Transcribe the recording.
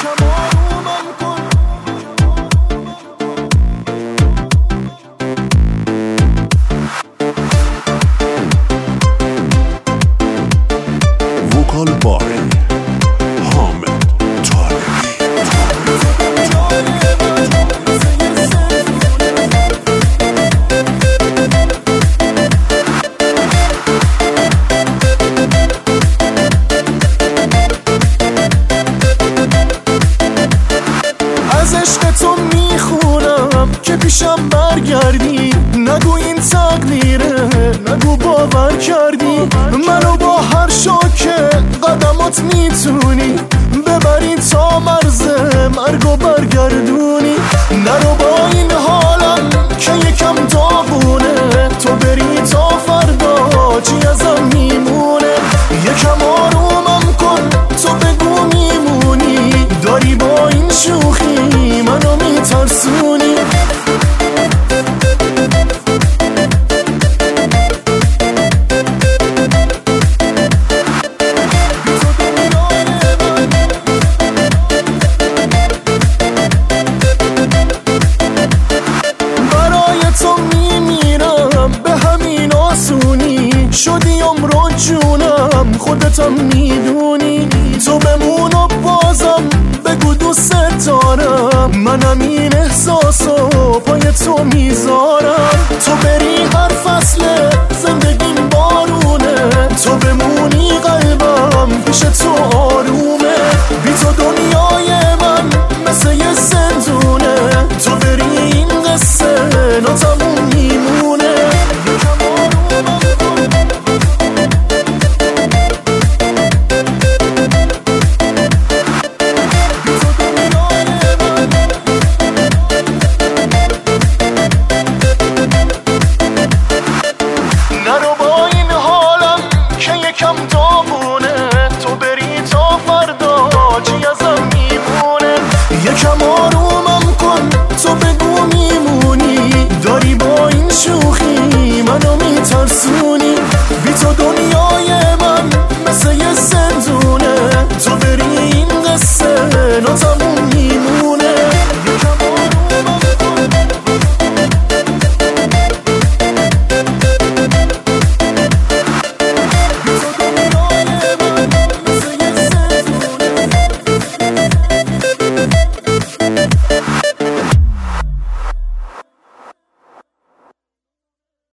وکال باری حامد طارمی. از عشق تو میخونم که پیشم برگردی، نگو این تقدیره، نگو باور کردی منو با هر شوکه قدمات میتونی ببری تا مرز مرگو برگردونی. نرو با این حالم که یکم داغونه، تو بری تا فردا چی ازم میمونه. یکم آرومم کن تو بگو میمونی، داری با این شوخی منو میترسونی. شدی عمرو جونم خودتم میدونی، تو بمون و بازم بگو دوست دارم. منم این احساسو پای تو میذارم، تو بری هر فصل زندگیم بارونه، تو بمون